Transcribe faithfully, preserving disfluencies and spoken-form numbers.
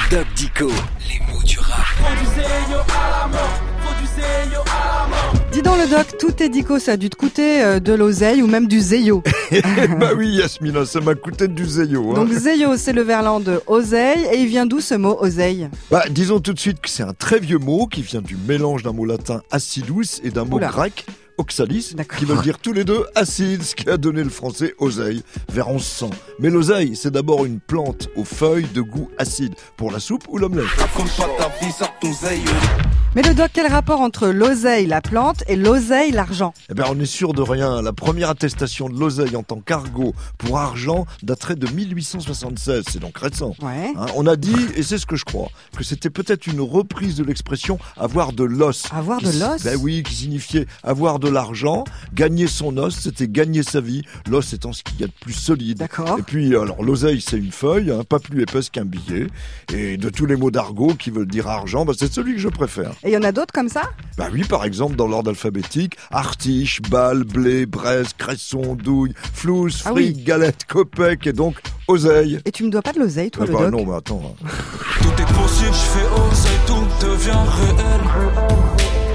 Doc Dico, les mots du rap. Faut du zéyo à la mort, faut du zéyo à la mort. Dis donc le doc, tout est dico, ça a dû te coûter euh, de l'oseille ou même du zéyo. Bah oui Yasmina, ça m'a coûté du zéyo. Hein. Donc zéyo, c'est le verlan de oseille, et il vient d'où ce mot oseille? Bah disons tout de suite que c'est un très vieux mot qui vient du mélange d'un mot latin acidus et d'un mot Oula. grec oxalis, D'accord. qui veut dire tous les deux acide, ce qui a donné le français oseille vers onze cents. Mais l'oseille, c'est d'abord une plante aux feuilles de goût acide pour la soupe ou l'omelette. Raconte pas ta vie, sors ton zéyo. Mais le doc, quel rapport entre l'oseille, la plante, et l'oseille, l'argent? Eh bien, on est sûr de rien. La première attestation de l'oseille en tant qu'argot pour argent daterait de mille huit cent soixante-seize. C'est donc récent. Ouais. Hein, on a dit, et c'est ce que je crois, que c'était peut-être une reprise de l'expression avoir de l'os. Avoir Qui de l'os? Ben oui, qui signifiait avoir de l'argent. Gagner son os, c'était gagner sa vie. L'os étant ce qu'il y a de plus solide. D'accord. Et puis, alors, l'oseille, c'est une feuille, hein, pas plus épaisse qu'un billet. Et de tous les mots d'argot qui veulent dire argent, ben, c'est celui que je préfère. Et il y en a d'autres comme ça? Bah oui, par exemple, dans l'ordre alphabétique, artiche, balle, blé, braise, cresson, douille, flouze, Ah fric, oui. galette, copec et donc oseille. Et tu me dois pas de l'oseille, toi, Euh, le bah doc? non, mais attends. hein. Tout est possible, je fais oseille, tout devient réel.